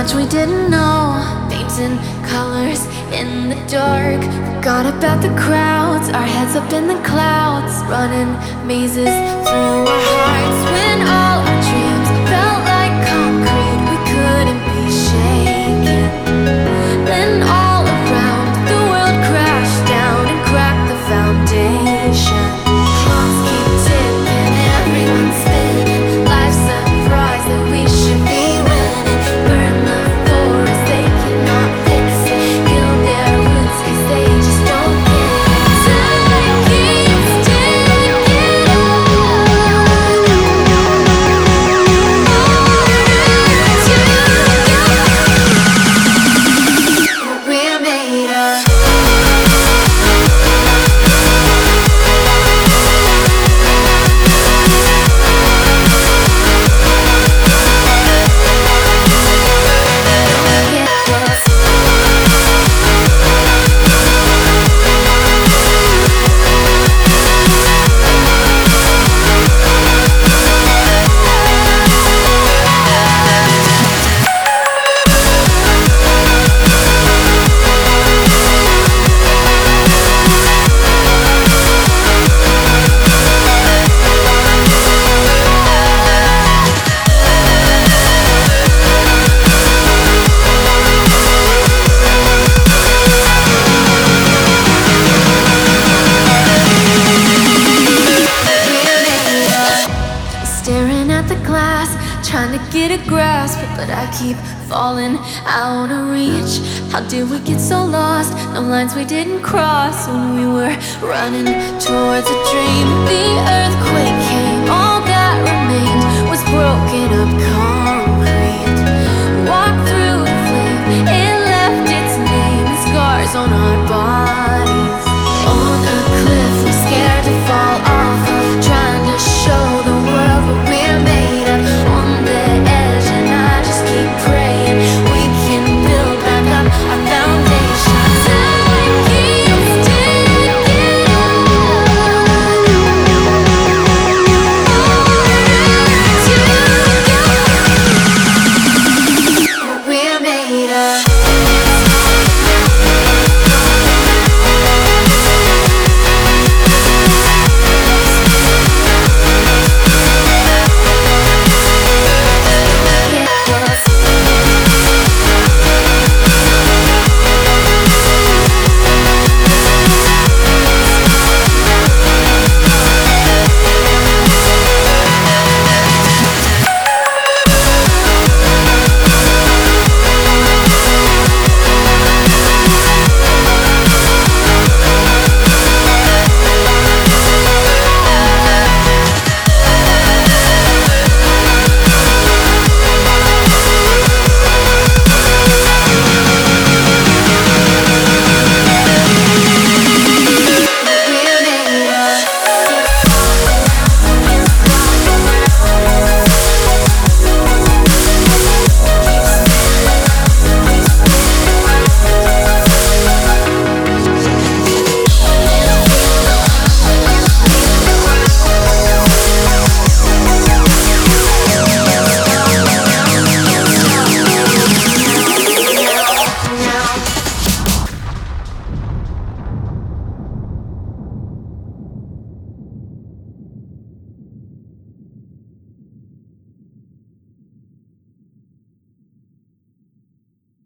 much we didn't know. Names and colors in the dark. Forgot about the crowds, our heads up in the clouds. Running mazes through our hearts. When all our dreams felt like concrete, we couldn't be shaken. Then all around the world crashed down and cracked the foundation. Clocks keep ticking, everyone's spinning. Life's a prize that we should be winning. Burn the forest, they cannot fix it. Kill their roots 'cause they just don't get it. Time keeps ticking on. We're made of. Staring at the glass, trying to get a grasp, but I keep falling out of reach. How did we get so lost? No lines we didn't cross when we were running towards a dream.